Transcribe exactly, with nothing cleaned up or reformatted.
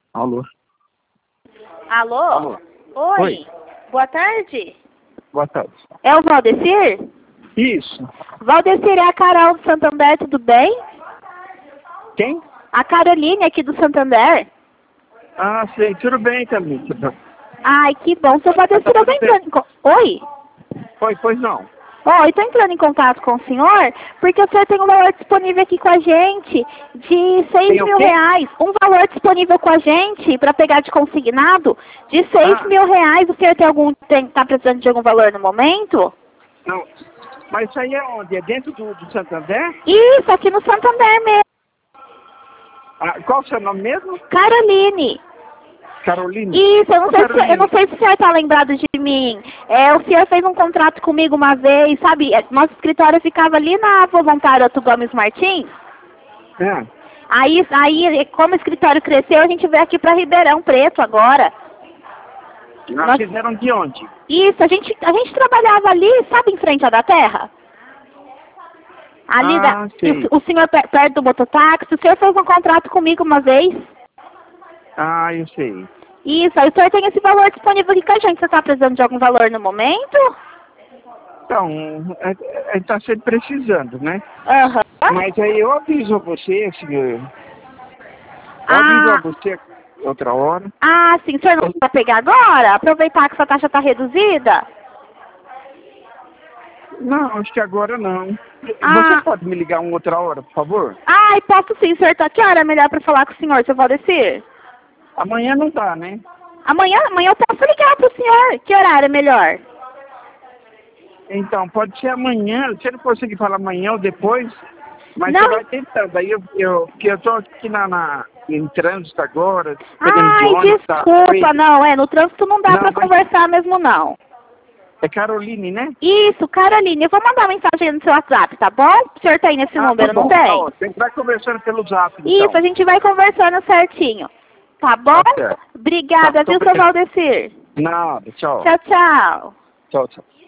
Alô? Alô? Alô? Oi. Oi. Boa tarde. Boa tarde. É o Valdecir? Isso. Valdecir, é a Carol do Santander, tudo bem? Quem? A Caroline aqui do Santander. Ah, sei. Tudo bem também. Tudo... Ai, que bom. Seu Valdecir, eu tô entrando em... con- Oi? Oi, pois não. Oi, estou entrando em contato com o senhor, porque o senhor tem um valor disponível aqui com a gente de seis Tem o mil quê? reais. Um valor disponível com a gente para pegar de consignado de seis Ah. mil reais. O senhor tem algum, tem, tá precisando de algum valor no momento? Não. Mas isso aí é onde? É dentro do, do Santander? Isso, aqui no Santander mesmo. Ah, qual o seu nome mesmo? Caroline. Caroline? Isso, eu não, Ô, sei se, Caroline. eu não sei se o senhor está lembrado de mim. É, o senhor fez um contrato comigo uma vez, sabe? É, nosso escritório ficava ali na Voluntária Otto Gomes Martins. É. Aí, aí, como o escritório cresceu, a gente veio aqui para Ribeirão Preto agora. Nós Nós- fizeram de onde? Isso, a gente, a gente trabalhava ali, sabe, em frente à da Terra? Ali, Ah, da, sei. o, o senhor per- perto do mototáxi, o senhor fez um contrato comigo uma vez. Ah, eu sei. Isso, aí o senhor tem esse valor disponível aqui com a gente. Você está precisando de algum valor no momento? Então, está sempre precisando, né? Aham. Mas aí eu aviso a você, senhor. Eu aviso a Ah, você outra hora. ah, sim, o senhor não vai pegar agora? Aproveitar que sua taxa está reduzida? Não, acho que agora não. Ah. Você pode me ligar uma outra hora, por favor? Ai, posso sim, o senhor tá que hora é melhor para falar com o senhor, seu Valdecir? Amanhã não dá, né? Amanhã, amanhã eu posso ligar pro senhor. Que horário é melhor? Então, pode ser amanhã. Se eu não conseguir falar amanhã ou depois, mas Não. você vai tentando. Aí eu, eu, porque eu tô aqui na, na, em trânsito agora, pegando de Ai, ônibus, tá? desculpa, não, é, no trânsito não dá Não, pra mas- conversar mesmo não. É Caroline, né? Isso, Caroline, eu vou mandar uma mensagem aí no seu WhatsApp, tá bom? O senhor tem nesse Ah, número, tá bom, não tá tem? ótimo. Tem que vai conversando pelo zap, então. Isso, a gente vai conversando certinho. Tá bom? Tá certo. Obrigada, Tá, viu, muito seu obrigado. Valdecir? Nada, tchau. Tchau, tchau. Tchau, tchau.